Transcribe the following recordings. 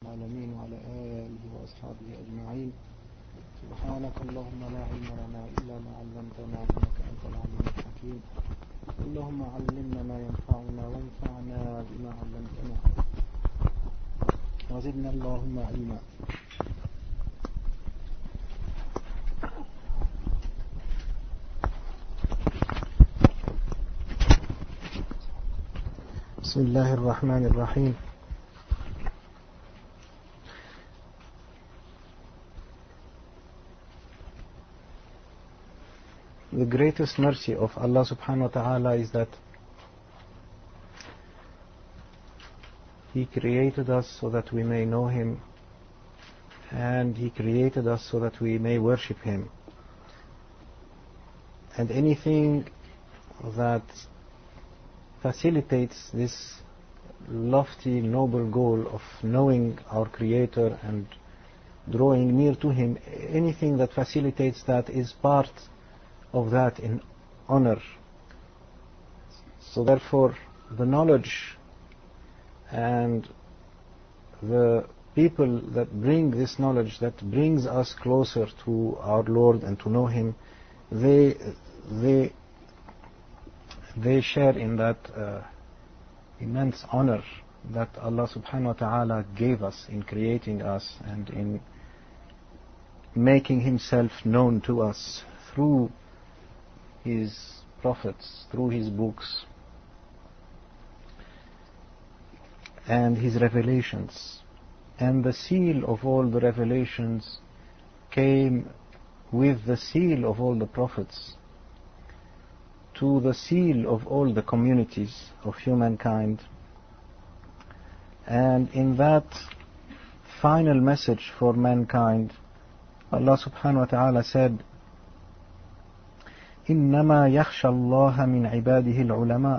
العالمين وعلى آله وأصحابه أجمعين. سبحانك اللهم لا علم لنا إلا ما علمتنا إنك أنت العليم الحكيم. اللهم علمنا ما ينفعنا وانفعنا بما علمتنا وزدنا اللهم علما. بسم الله الرحمن الرحيم. The greatest mercy of Allah subhanahu wa ta'ala is that He created us so that we may know Him, and He created us so that we may worship Him. And anything that facilitates this lofty, noble goal of knowing our Creator and drawing near to Him, anything that facilitates that is part of that in honor. So therefore the knowledge and the people that bring this knowledge, that brings us closer to our Lord and to know Him, they share in that immense honor that Allah subhanahu wa ta'ala gave us in creating us and in making Himself known to us through His prophets, through His books and His revelations. And the seal of all the revelations came with the seal of all the prophets to the seal of all the communities of humankind. And in that final message for mankind, Allah subhanahu wa ta'ala said, إنما يخشى الله من عباده العلماء.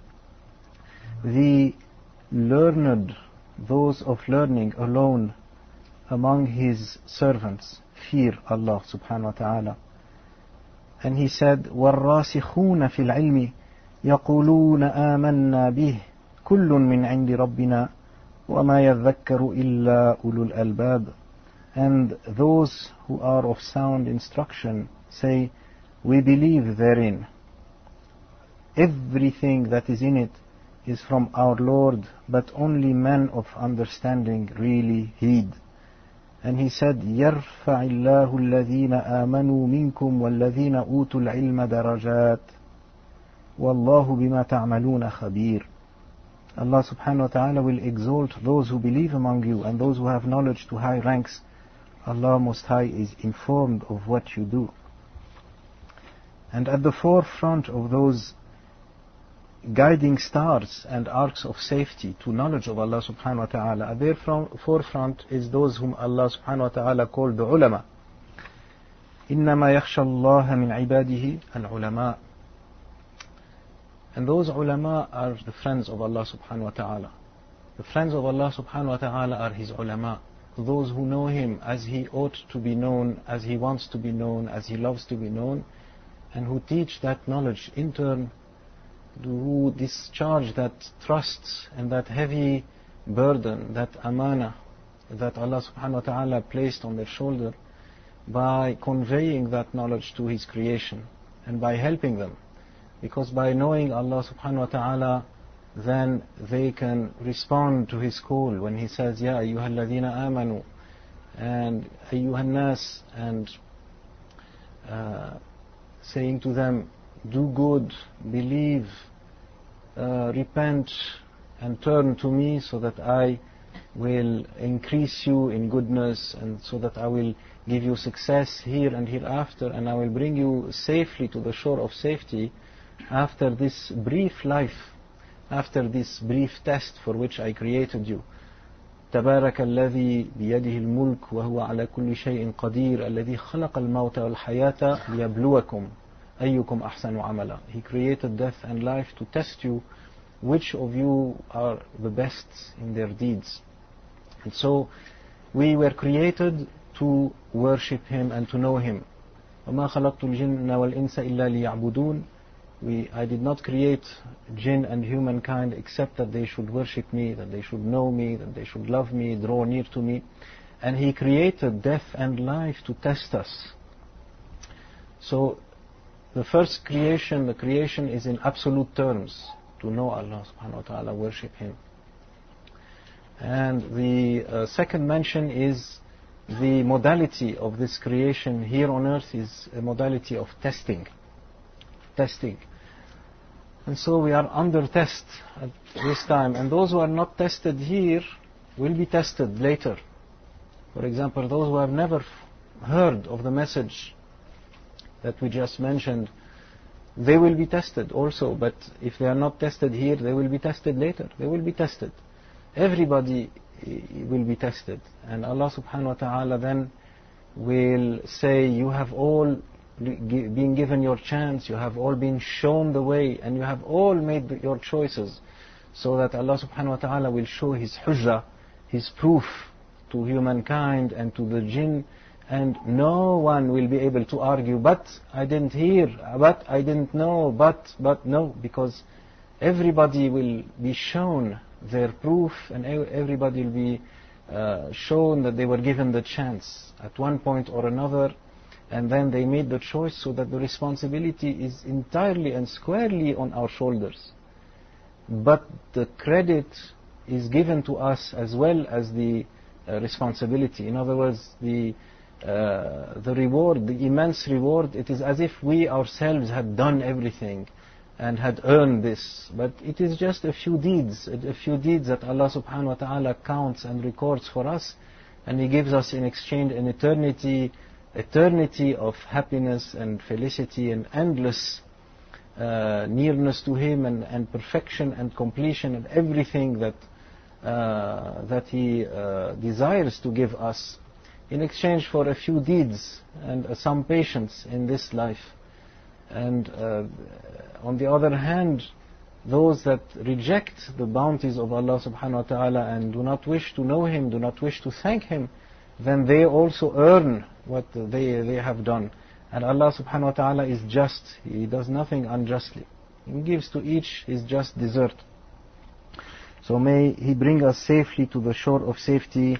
The learned, those of learning alone among His servants, fear Allah subhanahu wa ta'ala. And He said, والراسخون في العلم يقولون آمنا به كل من عند ربنا وما يذكر إلا أولو الألباب. And those who are of sound instruction say, we believe therein. Everything that is in it is from our Lord, but only men of understanding really heed. And He said, يَرْفَعِ اللَّهُ الَّذِينَ آمَنُوا مِنْكُمْ وَالَّذِينَ أُوتُوا الْعِلْمَ دَرَجَاتٍ وَاللَّهُ بِمَا تَعْمَلُونَ خَبِيرٌ. Allah subhanahu wa ta'ala will exalt those who believe among you and those who have knowledge to high ranks. Allah Most High is informed of what you do. And at the forefront of those guiding stars and arcs of safety to knowledge of Allah subhanahu wa ta'ala, at their forefront is those whom Allah subhanahu wa ta'ala called the ulama. إِنَّمَا يَخْشَى اللَّهَ مِنْ عِبَادِهِ الْعُلَمَاء. And those ulama are the friends of Allah subhanahu wa ta'ala. The friends of Allah subhanahu wa ta'ala are His ulama, those who know Him as He ought to be known, as He wants to be known, as He loves to be known, and who teach that knowledge in turn, who discharge that trust and that heavy burden, that amana that Allah subhanahu wa ta'ala placed on their shoulder, by conveying that knowledge to His creation and by helping them. Because by knowing Allah subhanahu wa ta'ala, then they can respond to His call when He says, Ya ayyuha alladhina amanu, and ayyuha nas, and saying to them, do good, believe, repent and turn to me so that I will increase you in goodness and so that I will give you success here and hereafter, and I will bring you safely to the shore of safety after this brief life, after this brief test for which I created you. تبارك الذي بيده الملك وهو على كل شيء قدير الذي خلق الموت والحياة ليبلوكم أيكم أحسن عملا. He created death and life to test you, which of you are the best in their deeds. And so we were created to worship Him and to know Him. وما خلقت الجن والإنس إلا ليعبدون. I did not create jinn and humankind except that they should worship me, that they should know me, that they should love me, draw near to me. And He created death and life to test us. So the first creation, the creation is in absolute terms, to know Allah subhanahu wa ta'ala, worship Him. And the second mention is the modality of this creation here on earth is a modality of testing. And so we are under test at this time, and those who are not tested here will be tested later. For example, those who have never heard of the message that we just mentioned, they will be tested also, but if they are not tested here, they will be tested later. They will be tested. Everybody will be tested, and Allah subhanahu wa ta'ala then will say, you have all been given your chance, you have all been shown the way, and you have all made your choices, so that Allah subhanahu wa ta'ala will show His hujjah, His proof to humankind and to the jinn, and no one will be able to argue, but I didn't hear, but I didn't know, but no, because everybody will be shown their proof, and everybody will be shown that they were given the chance at one point or another, and then they made the choice, so that the responsibility is entirely and squarely on our shoulders. But the credit is given to us as well as the responsibility. In other words, the reward, the immense reward, it is as if we ourselves had done everything and had earned this. But it is just a few deeds that Allah subhanahu wa ta'ala counts and records for us, and He gives us in exchange an eternity of happiness and felicity and endless nearness to Him and perfection and completion and everything that He desires to give us in exchange for a few deeds and some patience in this life. And on the other hand, those that reject the bounties of Allah subhanahu wa ta'ala and do not wish to know Him, do not wish to thank Him, then they also earn what they have done. And Allah subhanahu wa ta'ala is just. He does nothing unjustly. He gives to each his just desert. So may He bring us safely to the shore of safety,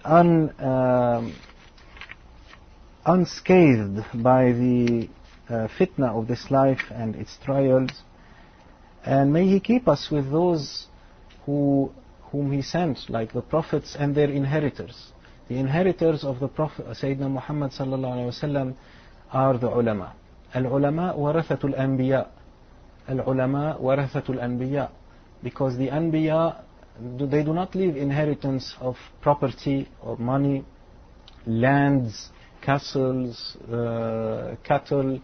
unscathed by the fitna of this life and its trials. And may He keep us with those whom He sent, like the prophets and their inheritors. The inheritors of the Prophet Sayyidina Muhammad sallallahu alaihi wasallam are the ulama. Al-ulama warathatul anbiya. Al-ulama warathatul anbiya. Because the anbiya, they do not leave inheritance of property or money, lands, castles, cattle,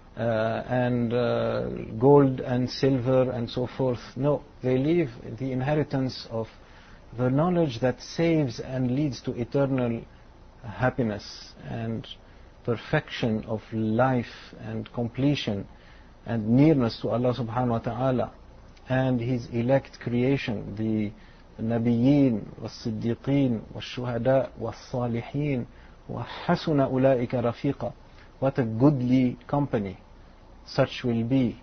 and gold and silver and so forth. No, they leave the inheritance of the knowledge that saves and leads to eternal happiness and perfection of life and completion and nearness to Allah subhanahu wa ta'ala and His elect creation, the Nabiyyin, was-Siddiqeen, was-Shuhada, was-Salihin, wa-Hasuna ulaika rafiqa. What a goodly company such will be.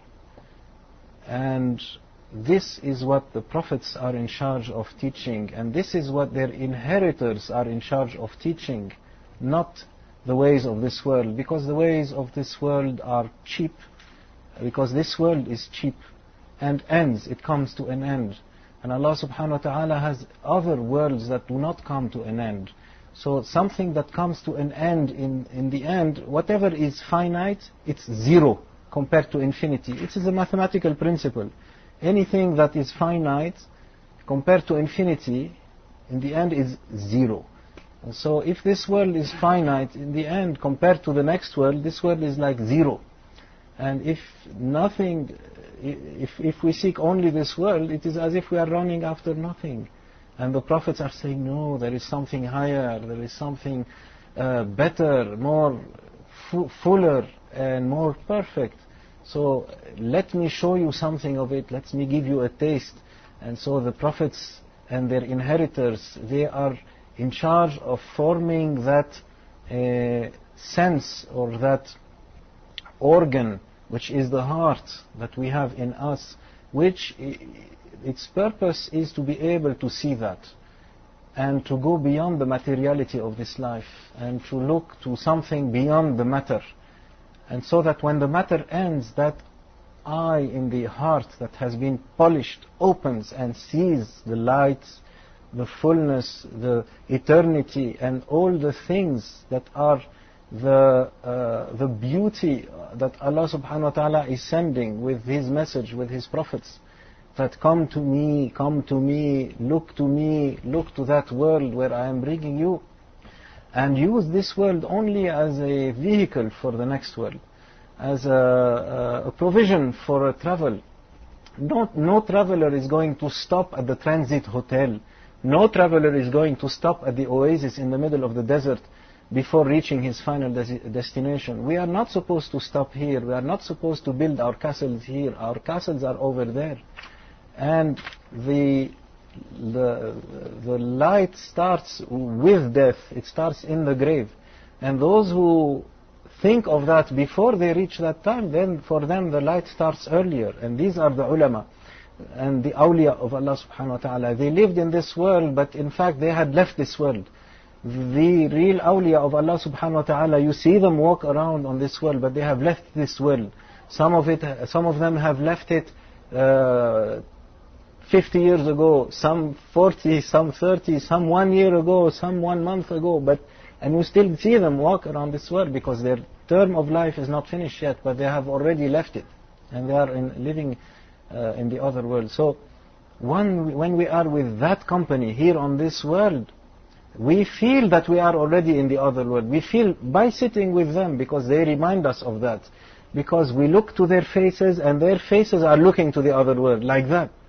And this is what the prophets are in charge of teaching, and this is what their inheritors are in charge of teaching, not the ways of this world, because the ways of this world are cheap, because this world is cheap and ends, it comes to an end. And Allah subhanahu wa ta'ala has other worlds that do not come to an end. So something that comes to an end, in the end, whatever is finite, it's zero compared to infinity. It is a mathematical principle. Anything that is finite compared to infinity, in the end is zero. And so if this world is finite, in the end, compared to the next world, this world is like zero. And if nothing, if we seek only this world, it is as if we are running after nothing. And the prophets are saying, no, there is something higher, there is something better, more fuller and more perfect. So let me show you something of it, let me give you a taste. And so the prophets and their inheritors, they are in charge of forming that sense or that organ which is the heart that we have in us, which its purpose is to be able to see that and to go beyond the materiality of this life and to look to something beyond the matter. And so that when the matter ends, that eye in the heart that has been polished opens and sees the light, the fullness, the eternity, and all the things that are the beauty that Allah subhanahu wa ta'ala is sending with His message, with His prophets. That come to me, look to that world where I am bringing you, and use this world only as a vehicle for the next world, as a provision for a travel. No traveler is going to stop at the transit hotel. No traveler is going to stop at the oasis in the middle of the desert before reaching his final destination. We are not supposed to stop here. We are not supposed to build our castles here. Our castles are over there. And the light starts with death. It starts in the grave. And those who think of that before they reach that time, then for them the light starts earlier. And these are the ulama and the awliya of Allah subhanahu wa ta'ala. They lived in this world, but in fact they had left this world. The real awliya of Allah subhanahu wa ta'ala, you see them walk around on this world, but they have left this world. Some of them have left it 50 years ago, some 40, some 30, some 1 year ago, some 1 month ago, and you still see them walk around this world because their term of life is not finished yet, but they have already left it, and they are living in the other world. So when we are with that company here on this world, we feel that we are already in the other world. We feel by sitting with them, because they remind us of that, because we look to their faces and their faces are looking to the other world like that.